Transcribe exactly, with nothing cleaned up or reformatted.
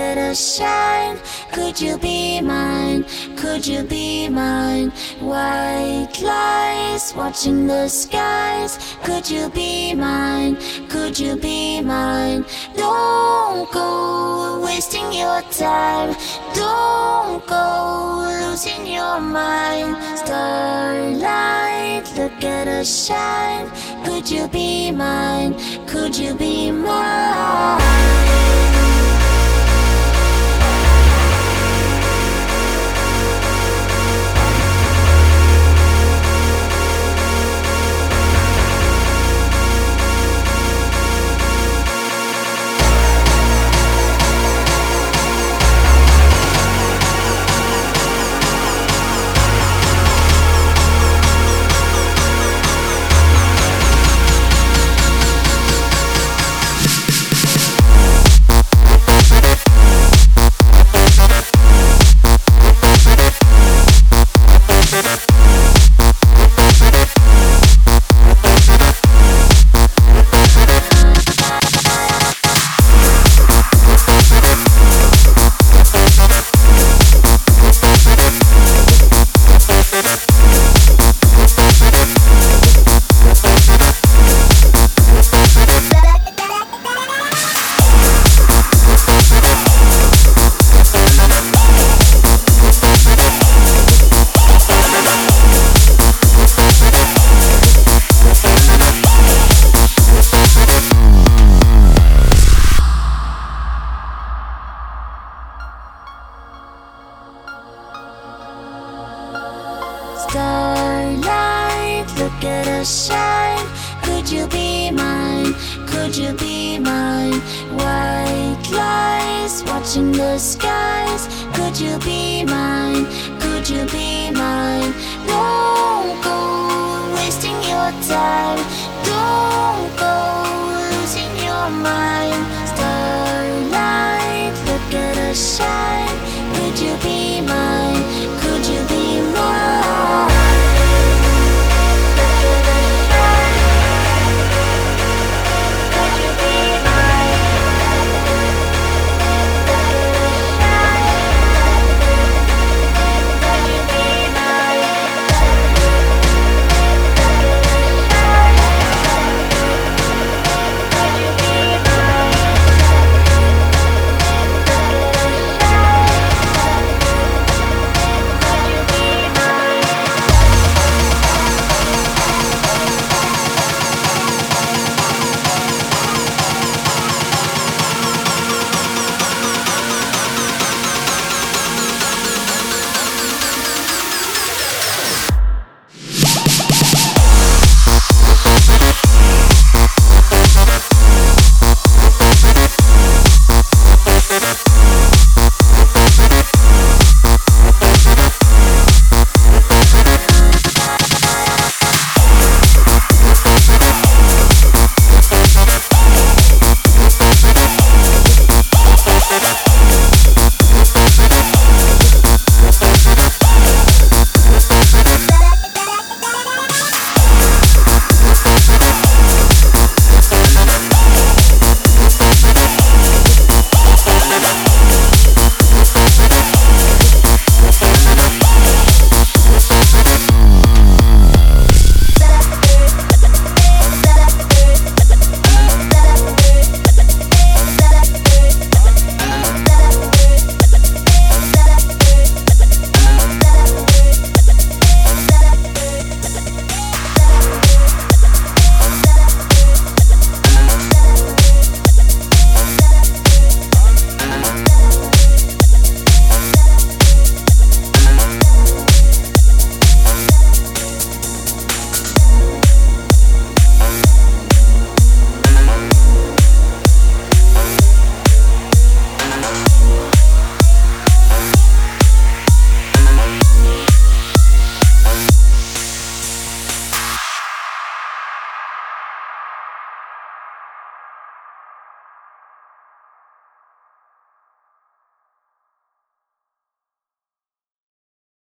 at us shine. Could you be mine? Could you be mine? White lies watching the skies. Could you be mine? Could you be mine? Don't go wasting your time. Don't go losing your mind. Starlight, look at us shine. Could you be mine? Could you be mine? Starlight, look at us shine. Could you be mine? Could you be mine? White lies watching the skies. Could you be mine? Could you be mine?